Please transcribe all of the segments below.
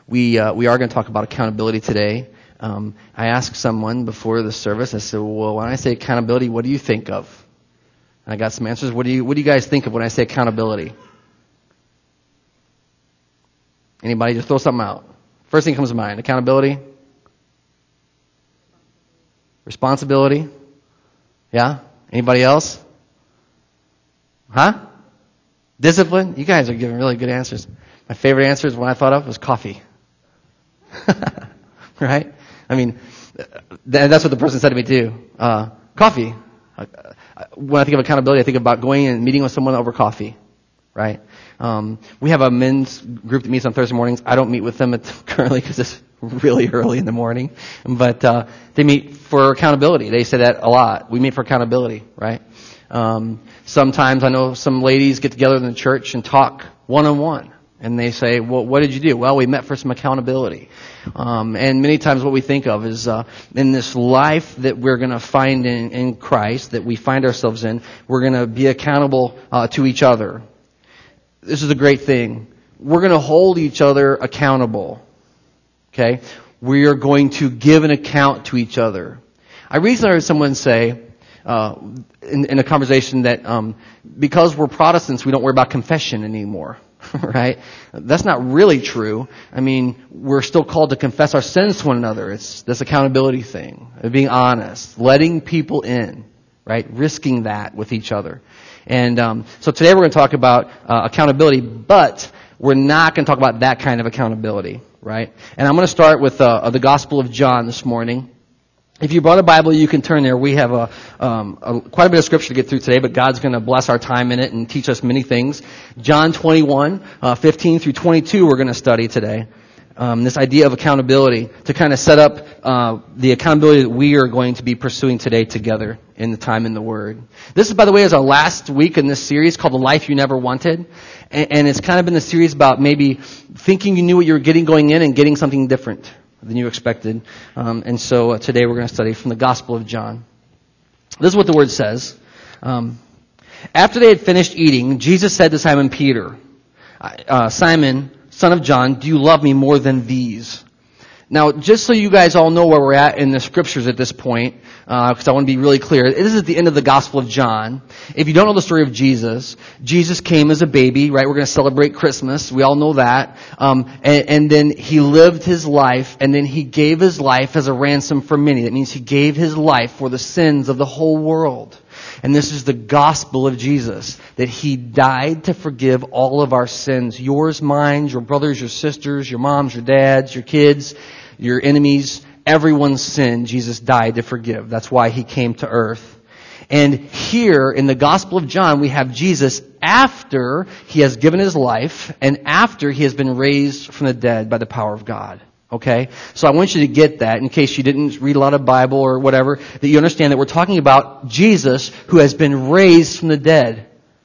We are going to talk about accountability today. I asked someone before the service, I said, well, when I say accountability, what do you think of? And I got some answers. What do you guys think of when I say accountability? Anybody? Just throw something out. First thing comes to mind. Accountability? Responsibility? Yeah? Anybody else? Huh? Discipline? You guys are giving really good answers. My favorite answers, one I thought of, was coffee. Right? I mean, that's what the person said to me too. Coffee. When I think of accountability, I think about going and meeting with someone over coffee. Right? We have a men's group that meets on Thursday mornings. I don't meet with them currently because it's really early in the morning. But they meet for accountability. They say that a lot. We meet for accountability, right? Sometimes I know some ladies get together in the church and talk one-on-one. And they say, well, what did you do? Well, we met for some accountability. And many times what we think of is in this life that we're going to find in Christ, that we find ourselves in, we're going to be accountable to each other. This is a great thing. We're going to hold each other accountable. Okay? We are going to give an account to each other. I recently heard someone say in a conversation that because we're Protestants, we don't worry about confession anymore. Right? That's not really true. I mean, we're still called to confess our sins to one another. It's this accountability thing, being honest, letting people in, right? Risking that with each other. And so today we're going to talk about accountability, but we're not going to talk about that kind of accountability, right? And I'm going to start with the Gospel of John this morning. If you brought a Bible, you can turn there. We have quite a bit of scripture to get through today, but God's going to bless our time in it and teach us many things. John 21, 15 through 22 we're going to study today. This idea of accountability to kind of set up the accountability that we are going to be pursuing today together in the time in the Word. This, by the way, is our last week in this series called The Life You Never Wanted. And it's kind of been a series about maybe thinking you knew what you were getting going in and getting something different than you expected. And so today we're going to study from the Gospel of John. This is what the Word says. After they had finished eating, Jesus said to Simon Peter, Simon, son of John, do you love me more than these? Now, just so you guys all know where we're at in the Scriptures at this point, because I want to be really clear, this is at the end of the Gospel of John. If you don't know the story of Jesus, Jesus came as a baby, right? We're going to celebrate Christmas. We all know that. And then He lived His life, and then He gave His life as a ransom for many. That means He gave His life for the sins of the whole world. And this is the gospel of Jesus, that He died to forgive all of our sins. Yours, mine, your brothers, your sisters, your moms, your dads, your kids, your enemies, everyone's sin, Jesus died to forgive. That's why He came to earth. And here in the Gospel of John, we have Jesus after He has given His life and after He has been raised from the dead by the power of God. Okay? So I want you to get that in case you didn't read a lot of Bible or whatever, that you understand that we're talking about Jesus who has been raised from the dead.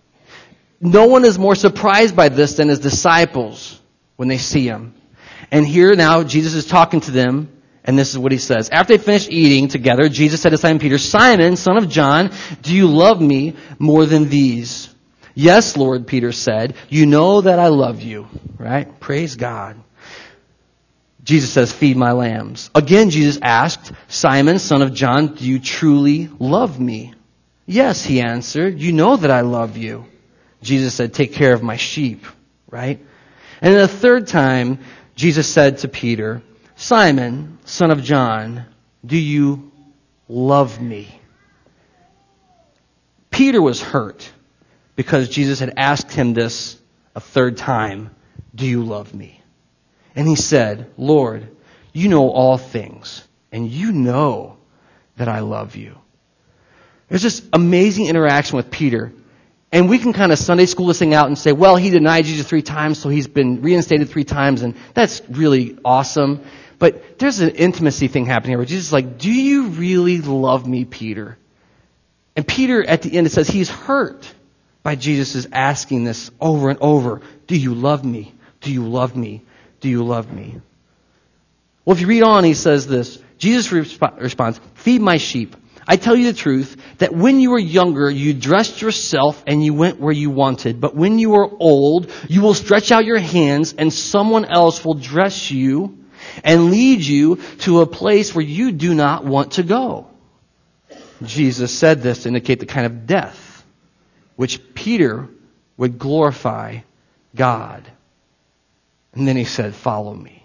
No one is more surprised by this than His disciples when they see Him. And here now Jesus is talking to them, and this is what He says. After they finished eating together, Jesus said to Simon Peter, Simon, son of John, do you love me more than these? Yes, Lord, Peter said. You know that I love you. Right? Praise God. Jesus says, feed my lambs. Again, Jesus asked, Simon, son of John, do you truly love me? Yes, he answered. You know that I love you. Jesus said, take care of my sheep. Right? And then the third time, Jesus said to Peter, Simon, son of John, do you love me? Peter was hurt because Jesus had asked him this a third time, do you love me? And he said, Lord, you know all things, and you know that I love you. There's this amazing interaction with Peter. And we can kind of Sunday school this thing out and say, well, he denied Jesus 3 times, so he's been reinstated 3 times, and that's really awesome. But there's an intimacy thing happening here where Jesus is like, do you really love me, Peter? And Peter, at the end, it says he's hurt by Jesus' asking this over and over. Do you love me? Do you love me? Do you love me? Well, if you read on, he says this. Jesus responds, feed my sheep. I tell you the truth, that when you were younger, you dressed yourself and you went where you wanted. But when you are old, you will stretch out your hands and someone else will dress you and lead you to a place where you do not want to go. Jesus said this to indicate the kind of death which Peter would glorify God. And then he said, follow me.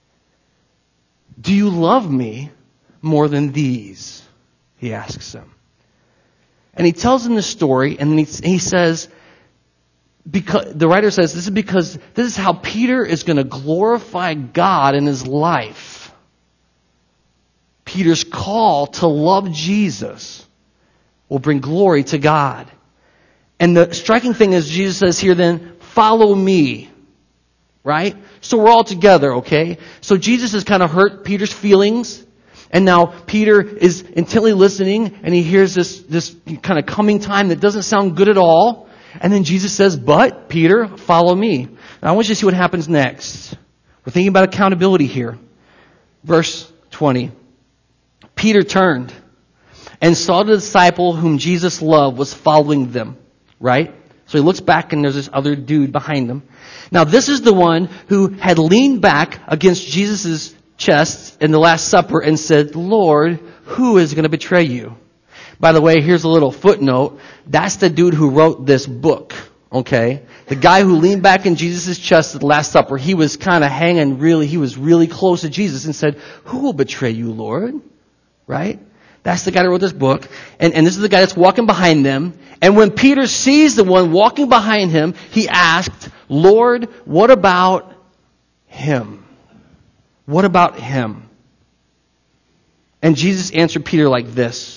Do you love me more than these? He asks them. And he tells them the story, and he says, because the writer says, this is because this is how Peter is going to glorify God in his life. Peter's call to love Jesus will bring glory to God. And the striking thing is Jesus says here then, follow me. Right? So we're all together, okay? So Jesus has kind of hurt Peter's feelings. And now Peter is intently listening, and he hears this kind of coming time that doesn't sound good at all. And then Jesus says, but Peter, follow me. Now I want you to see what happens next. We're thinking about accountability here. Verse 20. Peter turned and saw the disciple whom Jesus loved was following them. Right? So he looks back and there's this other dude behind him. Now this is the one who had leaned back against Jesus' chest in the Last Supper and said, Lord, who is going to betray you? By the way, here's a little footnote. That's the dude who wrote this book. Okay? The guy who leaned back in Jesus' chest at the Last Supper, he was kind of he was really close to Jesus and said, who will betray you, Lord? Right? That's the guy who wrote this book. And this is the guy that's walking behind them. And when Peter sees the one walking behind him, he asked, Lord, what about him? What about him? And Jesus answered Peter like this.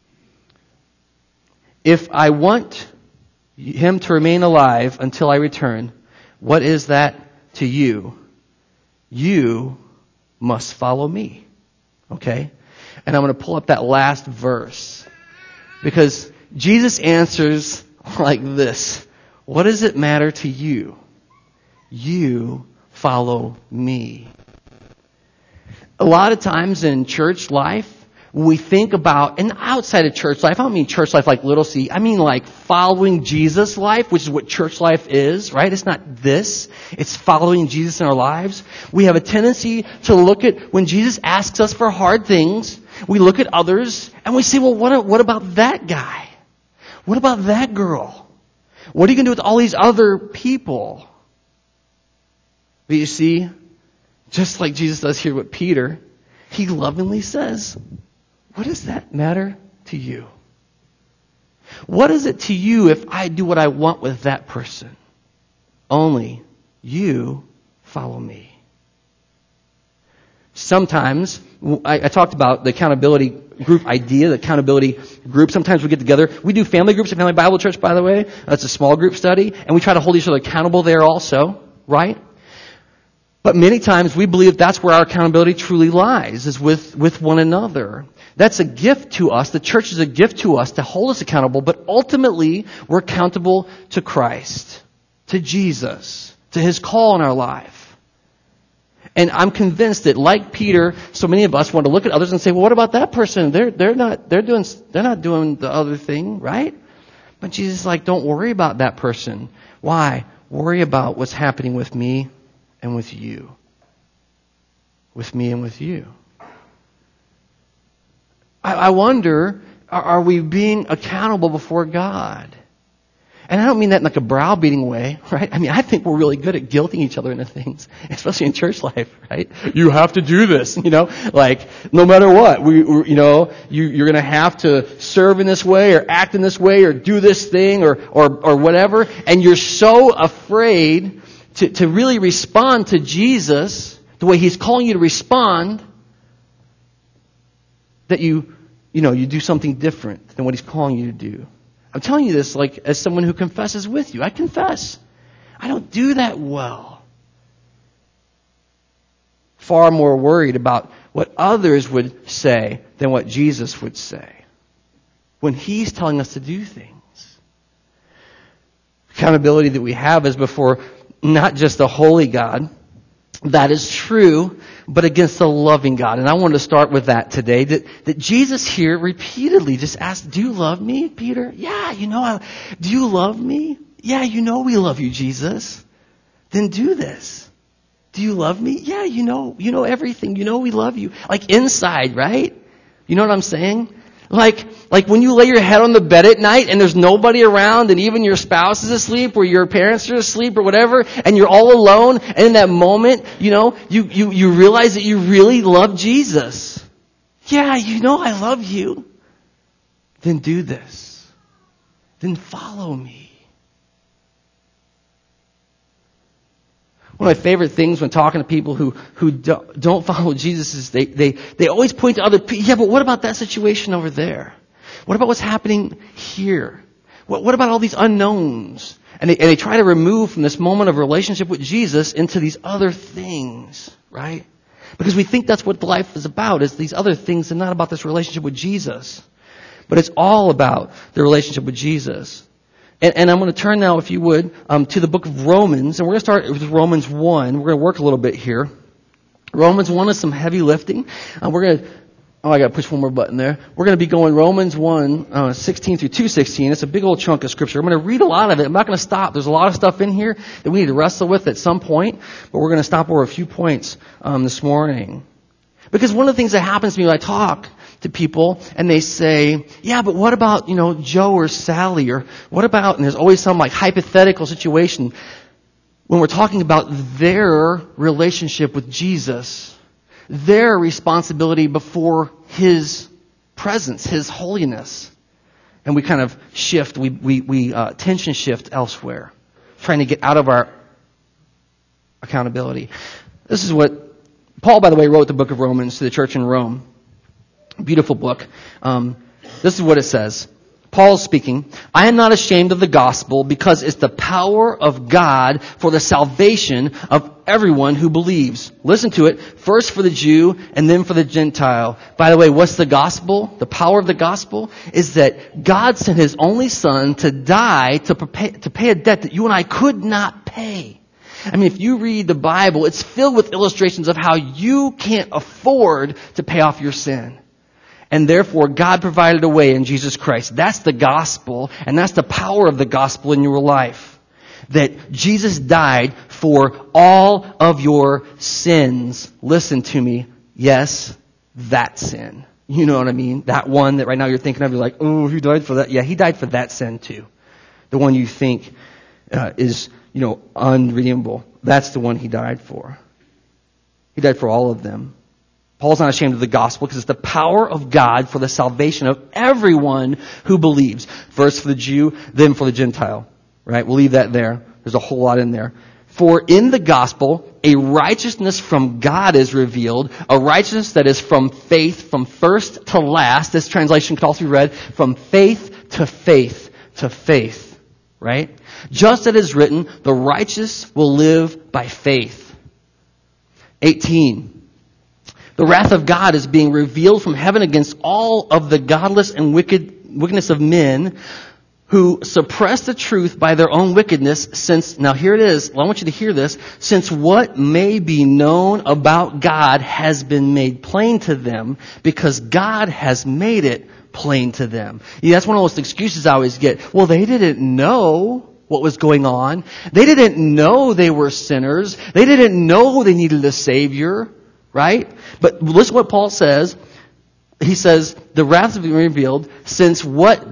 If I want him to remain alive until I return, what is that to you? You must follow me. Okay? And I'm going to pull up that last verse. Because Jesus answers like this. What does it matter to you? You follow me. A lot of times in church life, we think about, and outside of church life, I don't mean church life like little c, I mean like following Jesus life, which is what church life is, right? It's not this. It's following Jesus in our lives. We have a tendency to look at, when Jesus asks us for hard things, we look at others and we say, well, what about that guy? What about that girl? What are you going to do with all these other people? But you see, just like Jesus does here with Peter, he lovingly says, what does that matter to you? What is it to you if I do what I want with that person? Only you follow me. Sometimes, I talked about the accountability group idea, the accountability group. Sometimes we get together. We do family groups at Family Bible Church, by the way. That's a small group study. And we try to hold each other accountable there also, right? But many times we believe that's where our accountability truly lies, is with one another. That's a gift to us. The church is a gift to us to hold us accountable, but ultimately we're accountable to Christ, to Jesus, to His call in our life. And I'm convinced that, like Peter, so many of us want to look at others and say, well, what about that person? They're not doing the other thing, right? But Jesus is like, don't worry about that person. Why? Worry about what's happening with me and with you. With me and with you. I wonder, are we being accountable before God? And I don't mean that in like a browbeating way, right? I mean, I think we're really good at guilting each other into things, especially in church life, right? You have to do this, like no matter what, you're going to have to serve in this way or act in this way or do this thing or whatever. And you're so afraid to really respond to Jesus the way He's calling you to respond that you do something different than what He's calling you to do. I'm telling you this like as someone who confesses with you. I confess. I don't do that well. Far more worried about what others would say than what Jesus would say when He's telling us to do things. Accountability that we have is before not just a holy God. That is true. but against a loving God. And I wanted to start with that today, that Jesus here repeatedly just asked, do you love me, Peter? Yeah, do you love me? Yeah, we love you, Jesus. Then do this. Do you love me? Yeah, you know everything. We love you. Like inside, right? You know what I'm saying? Like when you lay your head on the bed at night and there's nobody around and even your spouse is asleep or your parents are asleep or whatever and you're all alone, and in that moment, you realize that you really love Jesus. Yeah, I love you. Then do this. Then follow me. One of my favorite things when talking to people who don't follow Jesus is they always point to other people. Yeah, but what about that situation over there? What about what's happening here? What about all these unknowns? And they try to remove from this moment of relationship with Jesus into these other things, right? Because we think that's what life is about, is these other things and not about this relationship with Jesus. But it's all about the relationship with Jesus. And I'm going to turn now, if you would, to the book of Romans. And we're going to start with Romans 1. We're going to work a little bit here. Romans 1 is some heavy lifting. I got to push one more button there. We're going to be going Romans 1, 16 through 2:16. It's a big old chunk of scripture. I'm going to read a lot of it. I'm not going to stop. There's a lot of stuff in here that we need to wrestle with at some point. But we're going to stop over a few points this morning. Because one of the things that happens to me when I talk to people and they say, yeah, but what about, Joe or Sally, or what about, and there's always some like hypothetical situation when we're talking about their relationship with Jesus, their responsibility before His presence, His holiness. And we kind of shift, we tension shift elsewhere, trying to get out of our accountability. This is what Paul, by the way, wrote the book of Romans to the church in Rome. Beautiful book. This is what it says. Paul's speaking. I am not ashamed of the gospel because it's the power of God for the salvation of everyone who believes. Listen to it. First for the Jew and then for the Gentile. By the way, what's the gospel? The power of the gospel is that God sent His only Son to die to pay a debt that you and I could not pay. I mean, if you read the Bible, it's filled with illustrations of how you can't afford to pay off your sin. And therefore, God provided a way in Jesus Christ. That's the gospel, and that's the power of the gospel in your life. That Jesus died for all of your sins. Listen to me. Yes, that sin. You know what I mean? That one that right now you're thinking of, you're like, oh, He died for that. Yeah, He died for that sin too. The one you think is, unredeemable. That's the one He died for. He died for all of them. Paul's not ashamed of the gospel because it's the power of God for the salvation of everyone who believes. First for the Jew, then for the Gentile. Right? We'll leave that there. There's a whole lot in there. For in the gospel, a righteousness from God is revealed, a righteousness that is from faith, from first to last. This translation could also be read, from faith to faith to faith. Right? Just as it is written, the righteous will live by faith. 18. The wrath of God is being revealed from heaven against all of the godless and wickedness of men who suppress the truth by their own wickedness, since, now here it is, I want you to hear this, since what may be known about God has been made plain to them, because God has made it plain to them. Yeah, that's one of those excuses I always get. Well, they didn't know what was going on. They didn't know they were sinners. They didn't know they needed a Savior. Right? But listen to what Paul says. He says, the wrath has been revealed, since what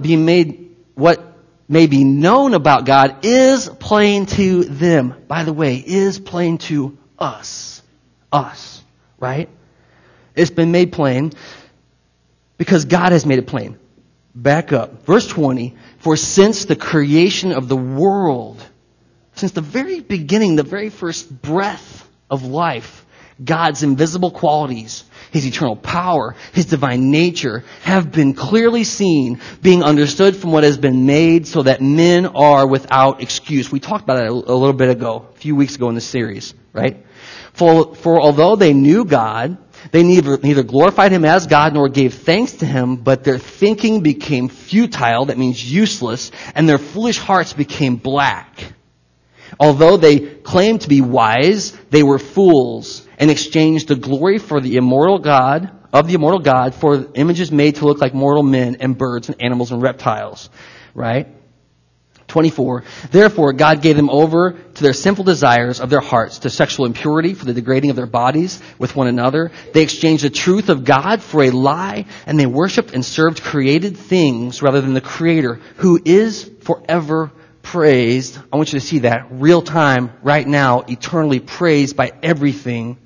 may be known about God is plain to them. By the way, is plain to us. Us. Right? It's been made plain because God has made it plain. Back up. Verse 20. For since the creation of the world, since the very beginning, the very first breath of life, God's invisible qualities, His eternal power, His divine nature have been clearly seen, being understood from what has been made, so that men are without excuse. We talked about that a little bit ago, a few weeks ago in this series, right? For although they knew God, they neither glorified Him as God nor gave thanks to Him, but their thinking became futile, that means useless, and their foolish hearts became black. Although they claimed to be wise, they were fools and exchanged the glory for the immortal God, for images made to look like mortal men and birds and animals and reptiles. Right? 24. Therefore, God gave them over to their sinful desires of their hearts, to sexual impurity, for the degrading of their bodies with one another. They exchanged the truth of God for a lie, and they worshipped and served created things rather than the Creator, who is forever praised. I want you to see that real time, right now, eternally praised by everything.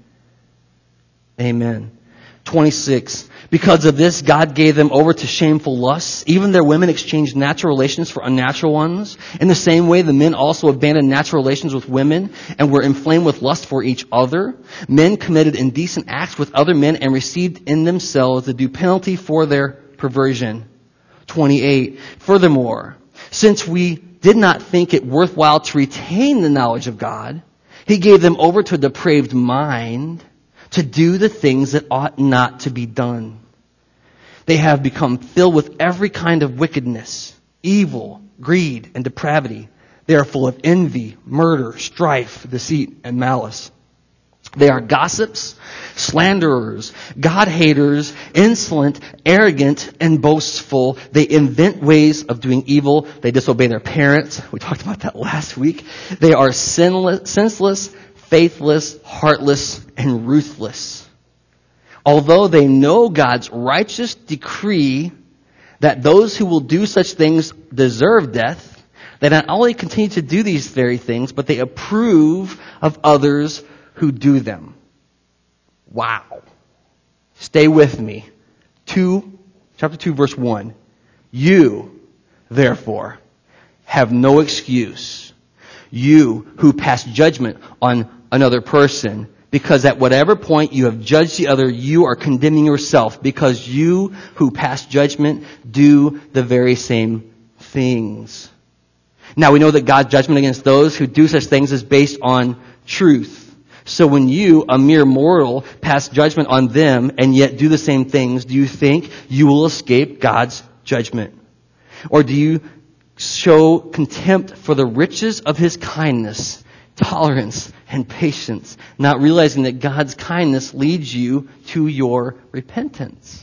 Amen. 26. Because of this, God gave them over to shameful lusts. Even their women exchanged natural relations for unnatural ones. In the same way, the men also abandoned natural relations with women and were inflamed with lust for each other. Men committed indecent acts with other men and received in themselves the due penalty for their perversion. 28. Furthermore, since we did not think it worthwhile to retain the knowledge of God, He gave them over to a depraved mind to do the things that ought not to be done. They have become filled with every kind of wickedness, evil, greed, and depravity. They are full of envy, murder, strife, deceit, and malice. They are gossips, slanderers, God-haters, insolent, arrogant, and boastful. They invent ways of doing evil. They disobey their parents. We talked about that last week. They are senseless, faithless, heartless, and ruthless. Although they know God's righteous decree that those who will do such things deserve death, they not only continue to do these very things, but they approve of others who do them. Wow. Stay with me. Chapter 2, verse 1. You, therefore, have no excuse. You who pass judgment on another person, because at whatever point you have judged the other, you are condemning yourself, because you who pass judgment do the very same things. Now we know that God's judgment against those who do such things is based on truth. So when you, a mere mortal, pass judgment on them and yet do the same things, do you think you will escape God's judgment? Or do you show contempt for the riches of His kindness, tolerance, and patience, not realizing that God's kindness leads you to your repentance?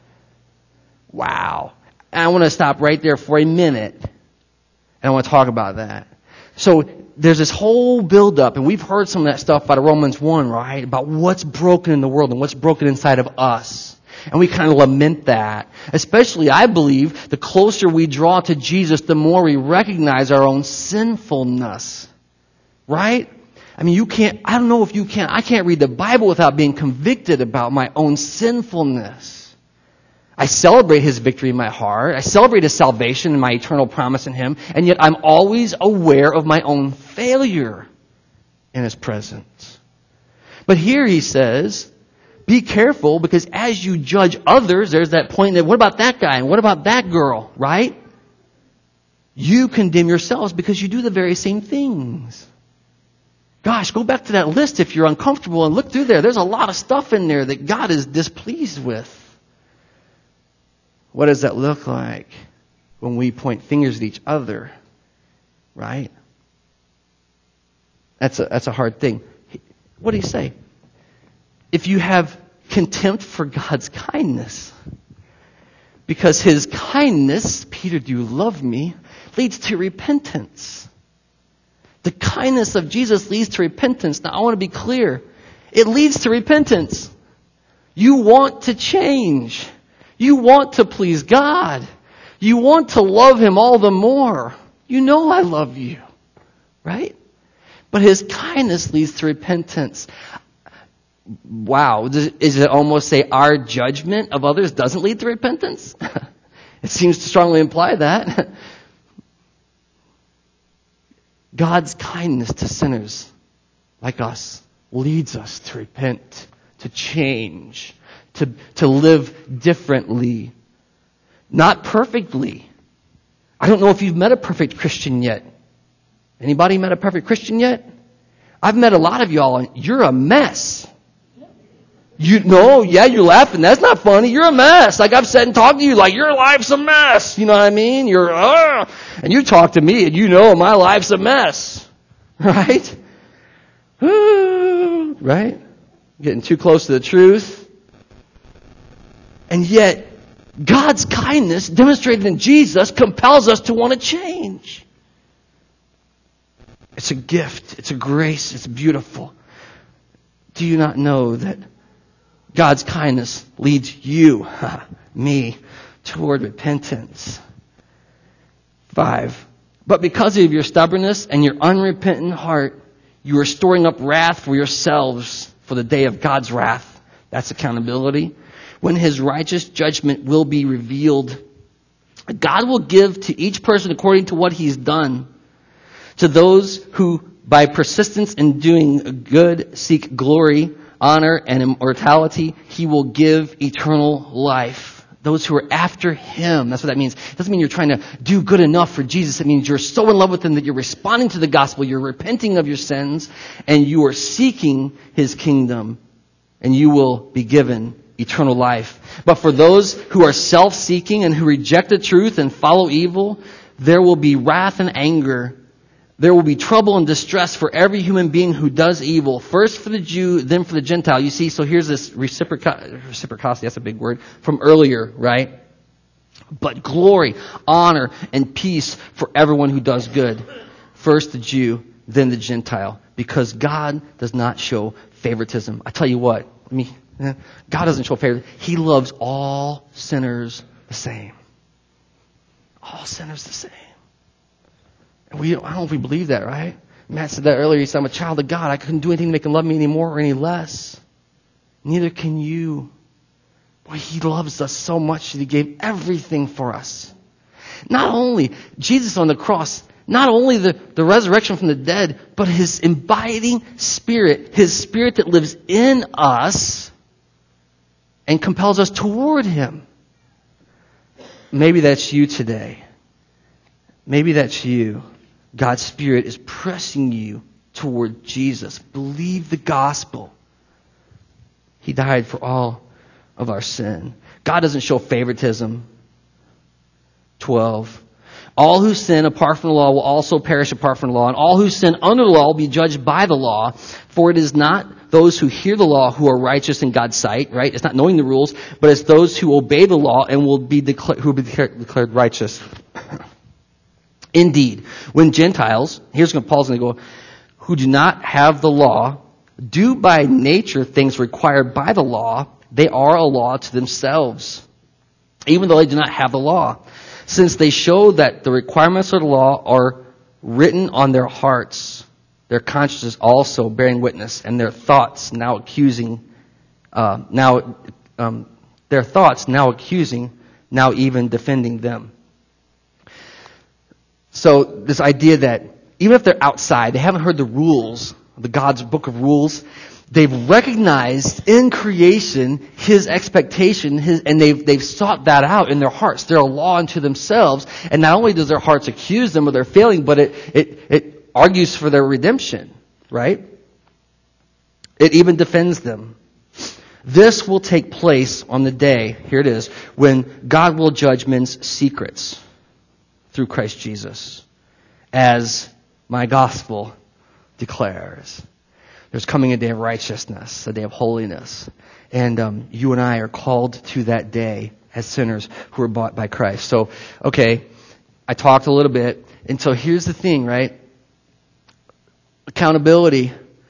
Wow. And I want to stop right there for a minute, and I want to talk about that. So there's this whole build-up, and we've heard some of that stuff out of Romans 1, right? About what's broken in the world and what's broken inside of us. And we kind of lament that. Especially, I believe, the closer we draw to Jesus, the more we recognize our own sinfulness. Right? I mean, I don't know if you can. I can't read the Bible without being convicted about my own sinfulness. I celebrate His victory in my heart. I celebrate His salvation and my eternal promise in Him. And yet I'm always aware of my own failure in His presence. But here He says, be careful, because as you judge others, there's that point that, what about that guy? And what about that girl? Right? You condemn yourselves because you do the very same things. Gosh, go back to that list if you're uncomfortable and look through there. There's a lot of stuff in there that God is displeased with. What does that look like when we point fingers at each other? Right? That's a hard thing. What did He say? If you have contempt for God's kindness, because His kindness, Peter, do you love me, leads to repentance. The kindness of Jesus leads to repentance. Now, I want to be clear. It leads to repentance. You want to change. You want to please God. You want to love Him all the more. You know I love you. Right? But His kindness leads to repentance. Wow. Is it almost say our judgment of others doesn't lead to repentance? It seems to strongly imply that. God's kindness to sinners like us leads us to repent, to change, to live differently. Not perfectly. I don't know if you've met a perfect Christian yet. Anybody met a perfect Christian yet? I've met a lot of y'all, and you're a mess. You're laughing. That's not funny. You're a mess. Like I've said and talked to you, like your life's a mess. You know what I mean? And you talk to me, and you know my life's a mess. Right? Right? Getting too close to the truth. And yet, God's kindness demonstrated in Jesus compels us to want to change. It's a gift. It's a grace. It's beautiful. Do you not know that God's kindness leads you, me, toward repentance? 5. But because of your stubbornness and your unrepentant heart, you are storing up wrath for yourselves for the day of God's wrath. That's accountability. When His righteous judgment will be revealed, God will give to each person according to what he's done. To those who, by persistence in doing good, seek glory, honor, and immortality, He will give eternal life. Those who are after Him. That's what that means. It doesn't mean you're trying to do good enough for Jesus. It means you're so in love with Him that you're responding to the gospel, you're repenting of your sins, and you are seeking His kingdom, and you will be given eternal life. But for those who are self-seeking and who reject the truth and follow evil, there will be wrath and anger. There will be trouble and distress for every human being who does evil. First for the Jew, then for the Gentile. You see, so here's this reciprocity, that's a big word, from earlier, right? But glory, honor, and peace for everyone who does good. First the Jew, then the Gentile. Because God does not show favoritism. I tell you what, God doesn't show favoritism. He loves all sinners the same. All sinners the same. And I don't know if we believe that, right? Matt said that earlier. He said, I'm a child of God. I couldn't do anything to make Him love me any more or any less. Neither can you. Boy, He loves us so much that He gave everything for us. Not only Jesus on the cross, not only the resurrection from the dead, but His abiding Spirit, His Spirit that lives in us and compels us toward Him. Maybe that's you today. Maybe that's you. God's Spirit is pressing you toward Jesus. Believe the gospel. He died for all of our sin. God doesn't show favoritism. 12. All who sin apart from the law will also perish apart from the law, and all who sin under the law will be judged by the law. For it is not those who hear the law who are righteous in God's sight, right? It's not knowing the rules, but it's those who obey the law and will be declared righteous. Indeed, when Gentiles, Paul's going to go, who do not have the law, do by nature things required by the law, they are a law to themselves, even though they do not have the law. Since they show that the requirements of the law are written on their hearts, their consciences also bearing witness, and their thoughts now accusing, now even defending them. So this idea that even if they're outside, they haven't heard the rules, the God's book of rules, they've recognized in creation His expectation, and they've sought that out in their hearts. They're a law unto themselves, and not only does their hearts accuse them of their failing, but it argues for their redemption, right? It even defends them. This will take place on the day, here it is, when God will judge men's secrets through Christ Jesus, as my gospel declares. There's coming a day of righteousness, a day of holiness. And you and I are called to that day as sinners who are bought by Christ. So, okay, I talked a little bit. And so here's the thing, right? Accountability.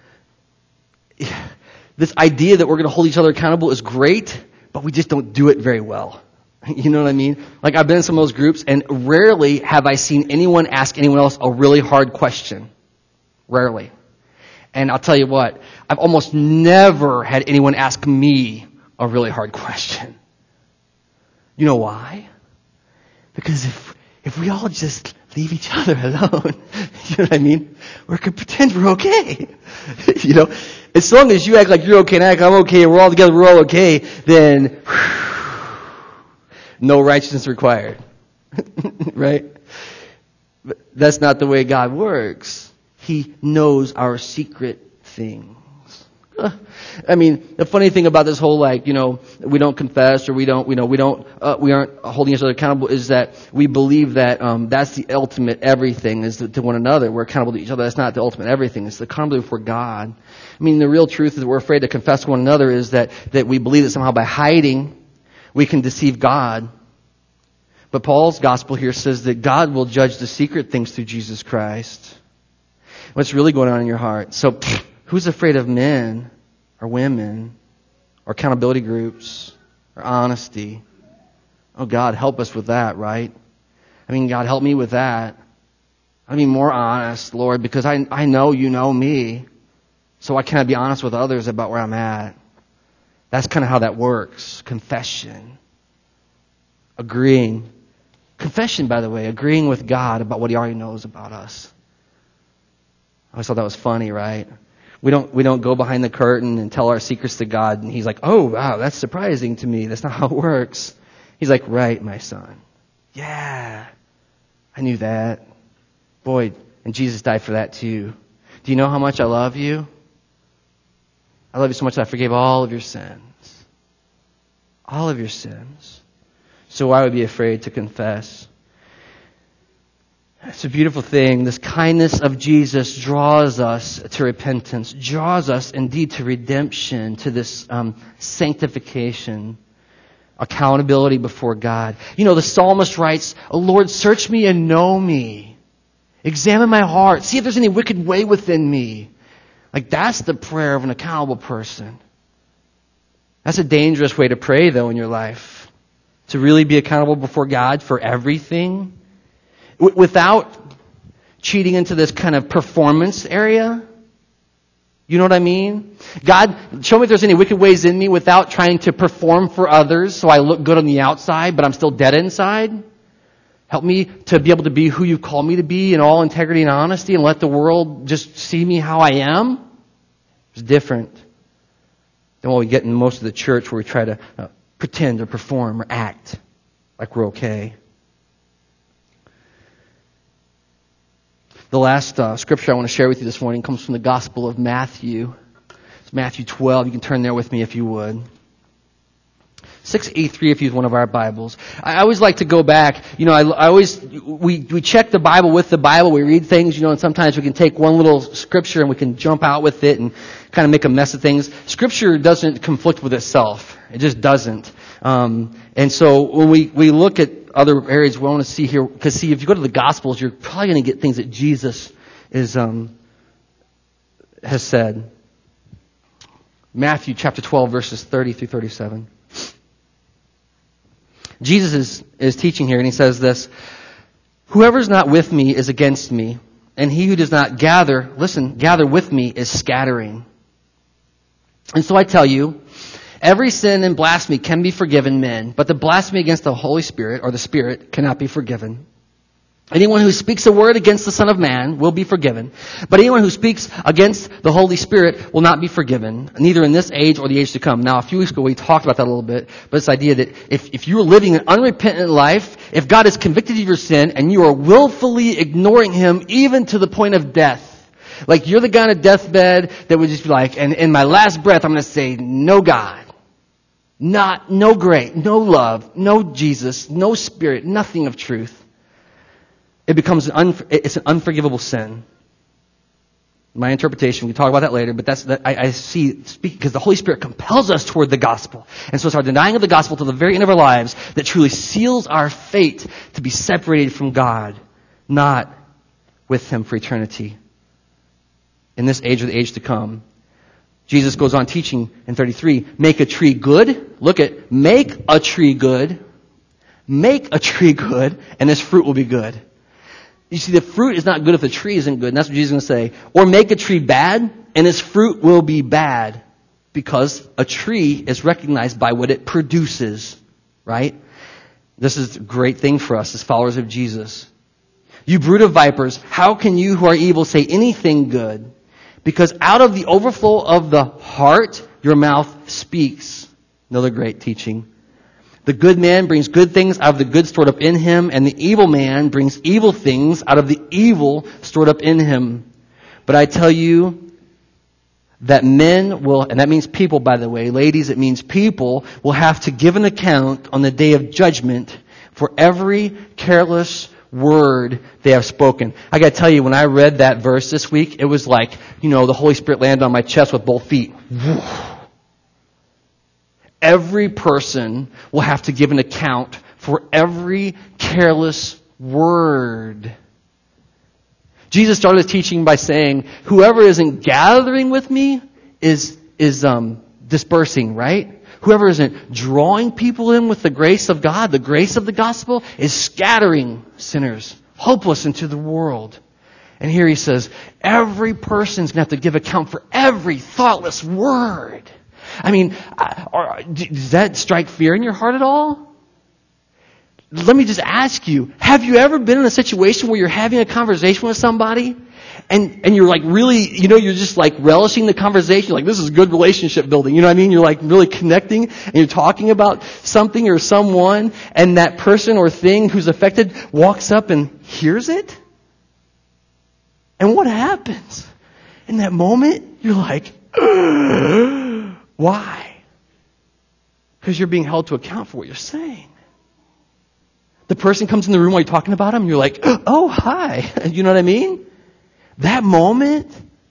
This idea that we're going to hold each other accountable is great, but we just don't do it very well. You know what I mean? Like, I've been in some of those groups, and rarely have I seen anyone ask anyone else a really hard question. Rarely. And I'll tell you what, I've almost never had anyone ask me a really hard question. You know why? Because if we all just leave each other alone, you know what I mean? We can pretend we're okay. You know? As long as you act like you're okay and I act like I'm okay and we're all together, we're all okay, then no righteousness required. Right? But that's not the way God works. He knows our secret things. I mean, the funny thing about this whole, we don't confess or we aren't holding each other accountable is that we believe that, that's the ultimate everything is to one another. We're accountable to each other. That's not the ultimate everything. It's the accountability before God. I mean, the real truth is that we're afraid to confess to one another is that we believe that somehow by hiding, we can deceive God. But Paul's gospel here says that God will judge the secret things through Jesus Christ. What's really going on in your heart? So, who's afraid of men or women or accountability groups or honesty? Oh, God, help us with that, right? I mean, God, help me with that. I mean, more honest, Lord, because I know you know me. So why can't I be honest with others about where I'm at? That's kind of how that works. Confession. Agreeing. Confession, by the way, agreeing with God about what He already knows about us. I always thought that was funny, right? We don't go behind the curtain and tell our secrets to God, and He's like, oh, wow, that's surprising to me. That's not how it works. He's like, right, my son. Yeah, I knew that. Boy, and Jesus died for that too. Do you know how much I love you? I love you so much that I forgave all of your sins. All of your sins. So why would we be afraid to confess? It's a beautiful thing. This kindness of Jesus draws us to repentance, draws us indeed to redemption, to this sanctification, accountability before God. You know, the psalmist writes, "Oh Lord, search me and know me. Examine my heart. See if there's any wicked way within me." Like, that's the prayer of an accountable person. That's a dangerous way to pray, though, in your life. To really be accountable before God for everything. Without cheating into this kind of performance area. You know what I mean? God, show me if there's any wicked ways in me without trying to perform for others so I look good on the outside, but I'm still dead inside. Help me to be able to be who you call me to be in all integrity and honesty and let the world just see me how I am. It's different than what we get in most of the church where we try to pretend or perform or act like we're okay. The last scripture I want to share with you this morning comes from the Gospel of Matthew. It's Matthew 12. You can turn there with me if you would. 683 if you use one of our Bibles. I always like to go back. You know, we check the Bible with the Bible. We read things, and sometimes we can take one little scripture and we can jump out with it and kind of make a mess of things. Scripture doesn't conflict with itself. It just doesn't. And so when we look at other areas we want to see here, because if you go to the Gospels, you're probably going to get things that Jesus has said. Matthew chapter 12, verses 30 through 37. Jesus is teaching here, and He says this, "Whoever is not with me is against me, and he who does not gather with me is scattering. And so I tell you, every sin and blasphemy can be forgiven men, but the blasphemy against the Holy Spirit or the Spirit cannot be forgiven. Anyone who speaks a word against the Son of Man will be forgiven, but anyone who speaks against the Holy Spirit will not be forgiven, neither in this age or the age to come." Now, a few weeks ago we talked about that a little bit, but this idea that if you are living an unrepentant life, if God has convicted you of your sin and you are willfully ignoring Him even to the point of death, like you're the guy on a deathbed that would just be like, and in my last breath I'm going to say, no God. No grace, no love, no Jesus, no Spirit, nothing of truth. It becomes it's an unforgivable sin. My interpretation, we can talk about that later, but I see, because the Holy Spirit compels us toward the gospel. And so it's our denying of the gospel to the very end of our lives that truly seals our fate to be separated from God, not with Him for eternity. In this age or the age to come. Jesus goes on teaching in 33, make a tree good. Make a tree good. Make a tree good, and its fruit will be good. You see, the fruit is not good if the tree isn't good, and that's what Jesus is going to say. Or make a tree bad, and its fruit will be bad. Because a tree is recognized by what it produces, right? This is a great thing for us as followers of Jesus. You brood of vipers, how can you who are evil say anything good? Because out of the overflow of the heart, your mouth speaks. Another great teaching. The good man brings good things out of the good stored up in him, and the evil man brings evil things out of the evil stored up in him. But I tell you that men will, and that means people, by the way, ladies, it means people will have to give an account on the day of judgment for every careless word they have spoken. I gotta tell you, when I read that verse this week, it was like, the Holy Spirit landed on my chest with both feet. Every person will have to give an account for every careless word. Jesus started his teaching by saying, whoever isn't gathering with me is dispersing, right? Whoever isn't drawing people in with the grace of God, the grace of the gospel, is scattering sinners, hopeless into the world. And here he says, every person's going to have to give account for every thoughtless word. I mean, does that strike fear in your heart at all? Let me just ask you, have you ever been in a situation where you're having a conversation with somebody and you're like really, you're just like relishing the conversation, like this is good relationship building, you know what I mean? You're like really connecting and you're talking about something or someone, and that person or thing who's affected walks up and hears it? And what happens? In that moment, you're like, why? Because you're being held to account for what you're saying. The person comes in the room while you're talking about them, you're like, oh, hi. You know what I mean? That moment,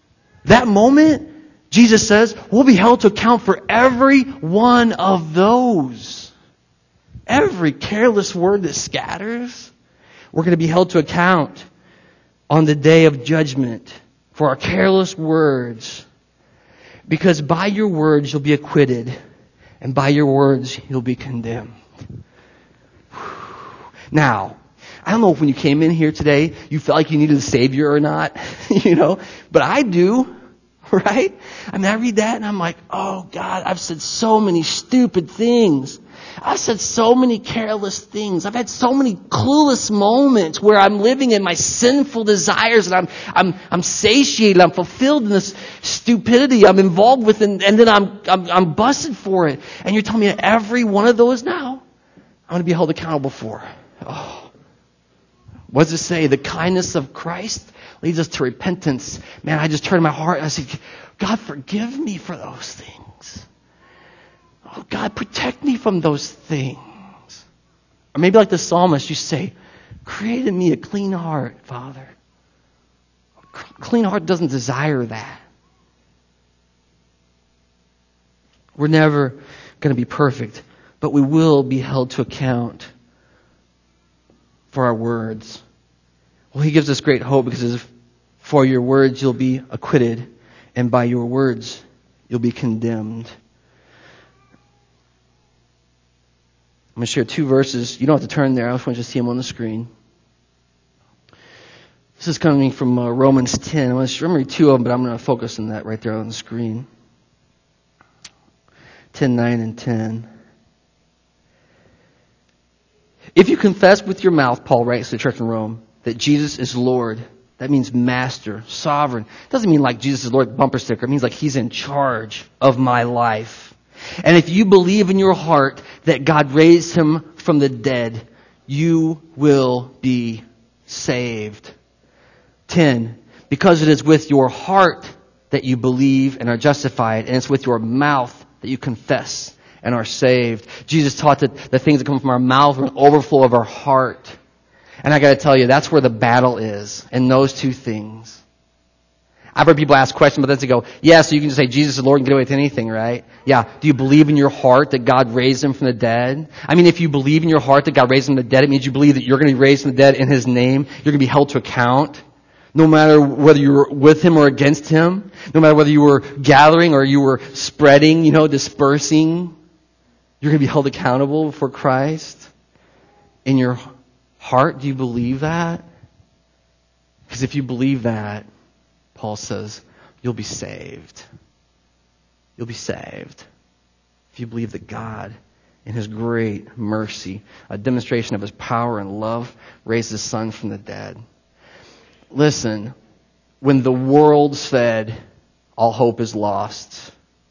Jesus says, we'll be held to account for every one of those. Every careless word that scatters, we're going to be held to account on the day of judgment for our careless words. Because by your words you'll be acquitted, and by your words you'll be condemned. Now, I don't know if when you came in here today, you felt like you needed a Savior or not, but I do, right? I mean, I read that and I'm like, oh God, I've said so many stupid things. I've said so many careless things. I've had so many clueless moments where I'm living in my sinful desires and I'm satiated, I'm fulfilled in this stupidity I'm involved with, and then I'm busted for it. And you're telling me that every one of those now, I'm going to be held accountable for. Oh. What does it say? The kindness of Christ leads us to repentance. Man, I just turned my heart and I said, God, forgive me for those things. Oh, God, protect me from those things. Or maybe like the psalmist, you say, create in me a clean heart, Father. A clean heart doesn't desire that. We're never going to be perfect, but we will be held to account for our words. Well, he gives us great hope because for your words you'll be acquitted, and by your words you'll be condemned. I'm going to share two verses. You don't have to turn there. I just want you to see them on the screen. This is coming from Romans 10. I'm going to read two of them, but I'm going to focus on that right there on the screen. 10:9 and 10. If you confess with your mouth, Paul writes to the church in Rome, that Jesus is Lord, that means master, sovereign. It doesn't mean like Jesus is Lord bumper sticker. It means like he's in charge of my life. And if you believe in your heart that God raised him from the dead, you will be saved. 10. Because it is with your heart that you believe and are justified, and it's with your mouth that you confess and are saved. Jesus taught that the things that come from our mouth are an overflow of our heart. And I got to tell you, that's where the battle is, in those two things. I've heard people ask questions, but then they go, yeah, so you can just say Jesus is Lord and get away with anything, right? Yeah. Do you believe in your heart that God raised him from the dead? I mean, if you believe in your heart that God raised him from the dead, it means you believe that you're going to be raised from the dead in his name. You're going to be held to account. No matter whether you were with him or against him. No matter whether you were gathering or you were spreading, dispersing. You're going to be held accountable before Christ. In your heart, do you believe that? Because if you believe that, Paul says, you'll be saved. You'll be saved. If you believe that God, in his great mercy, a demonstration of his power and love, raised his son from the dead. Listen, when the world said, all hope is lost.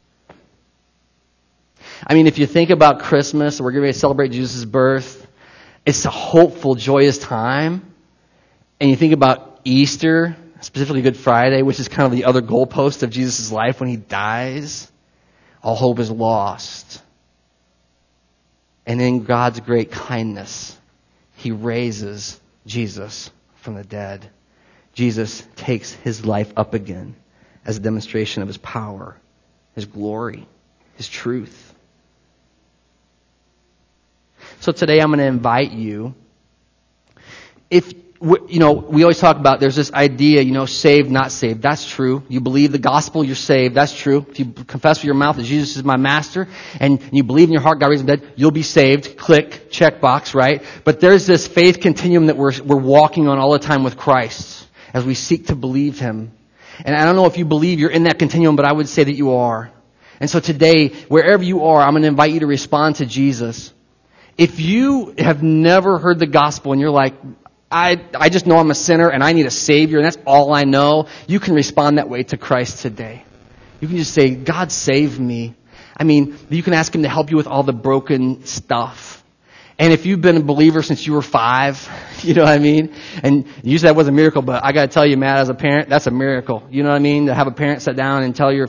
I mean, if you think about Christmas, we're going to celebrate Jesus' birth. It's a hopeful, joyous time. And you think about Easter, specifically Good Friday, which is kind of the other goalpost of Jesus' life when he dies, all hope is lost. And in God's great kindness, he raises Jesus from the dead. Jesus takes his life up again as a demonstration of his power, his glory, his truth. So today I'm going to invite you, we always talk about there's this idea, saved, not saved. That's true. You believe the gospel, you're saved. That's true. If you confess with your mouth that Jesus is my master and you believe in your heart God raised him from the dead, you'll be saved. Click, checkbox, right? But there's this faith continuum that we're walking on all the time with Christ as we seek to believe him. And I don't know if you believe you're in that continuum, but I would say that you are. And so today, wherever you are, I'm going to invite you to respond to Jesus. If you have never heard the gospel and you're like, I just know I'm a sinner and I need a Savior and that's all I know, you can respond that way to Christ today. You can just say, God, save me. You can ask him to help you with all the broken stuff. And if you've been a believer since you were 5, you know what I mean? And you said that was a miracle, but I got to tell you, Matt, as a parent, that's a miracle. You know what I mean? To have a parent sit down and tell your